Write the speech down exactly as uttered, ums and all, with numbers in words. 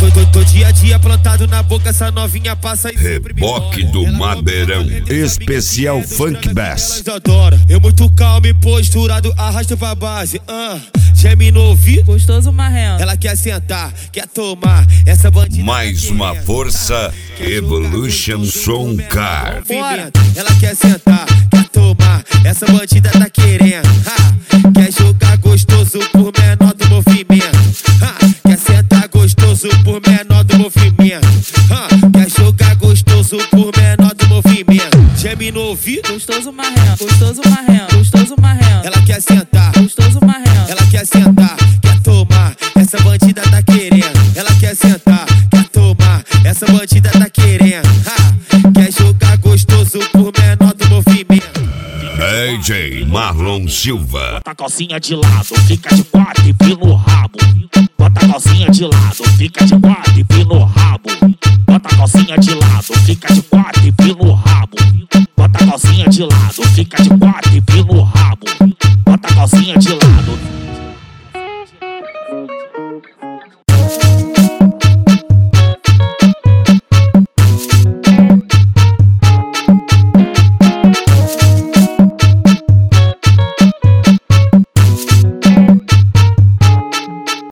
Tô, tô, tô dia a dia plantado na boca, essa novinha passa e Reboque do Madeirão, especial Funk Bass. Eu muito calmo e posturado, arrasto pra base. Uh, geme no ouvido, gostoso marrento. Ela quer sentar, quer tomar essa bandida. Mais uma força, Evolution Som Car. Ela quer sentar, quer tomar, essa bandida tá querendo. Ha, quer jogar gostoso por menor do movimento. Ha, quer sentar gostoso por menor do movimento. Ha, quer jogar gostoso por menor do movimento. Geme no ouvido, gostoso marrento, gostoso marrento, gostoso marrento. Ela quer sentar, gostoso marrento. Ela quer sentar, quer tomar, essa bandida tá querendo. Ela quer sentar, quer tomar, essa bandida tá querendo. Ha, quer jogar gostoso por menor do movimento. D J Marlon Silva. Bota a calcinha de lado, fica de quatro e pino no rabo. Bota a calcinha de lado, fica de quatro e pino no rabo. Bota a calcinha de lado, fica de quatro e pino no rabo. Bota a calcinha de lado, fica de quatro e pino no rabo. Bota a calcinha de lado.